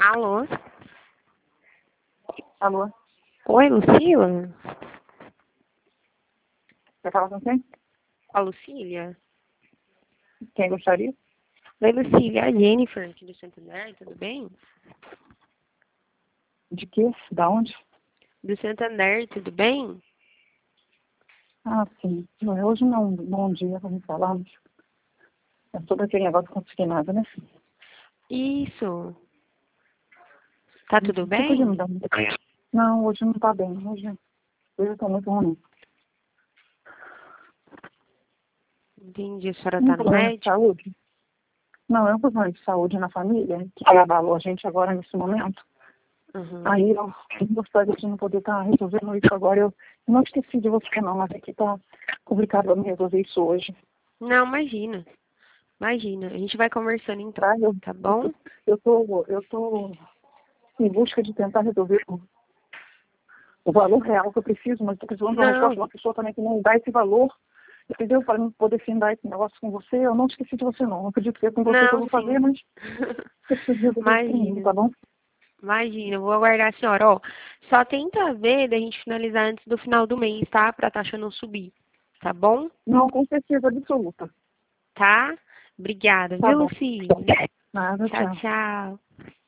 Alô? Alô? Oi, Lucila? Quer falar com quem? A Lucília? Quem gostaria? Oi, Lucília. É a Jennifer aqui do Santander, tudo bem? De quê? Da onde? Do Santander, tudo bem? Ah, sim. Não, hoje não é um bom dia para me falar, mas é sobre aquele negócio consignado, né? Isso. Tá tudo Você podia me bem? dar um... Não, hoje não está bem. Hoje eu estou muito ruim. Entendi. A senhora Um tá no problema de médico? saúde? Não, é um problema de saúde na família que abalou a gente agora nesse momento. Uhum. Aí eu gostaria de não poder estar resolvendo isso agora. Eu não esqueci de você não, mas é que está complicado eu me resolver isso hoje. Não, imagina. Imagina. A gente vai conversando então, Tá? tá bom? Eu tô em busca de tentar resolver o valor real que eu preciso, mas estou precisando de uma resposta de Não. uma pessoa também que não dá esse valor, entendeu? Para eu poder findar esse negócio com você. Eu não esqueci de você, não. Não acredito que é com você que eu Não, vou fazer, sim. mas eu preciso resolver isso comigo, Imagina. tá bom? Imagina, eu vou aguardar a senhora. Ó, só tenta ver da gente finalizar antes do final do mês, tá? Pra taxa não subir. Tá bom? Não, com certeza absoluta. Tá? Obrigada, Tá viu, bom. Lucília? Nada, Tchau, tchau. tchau.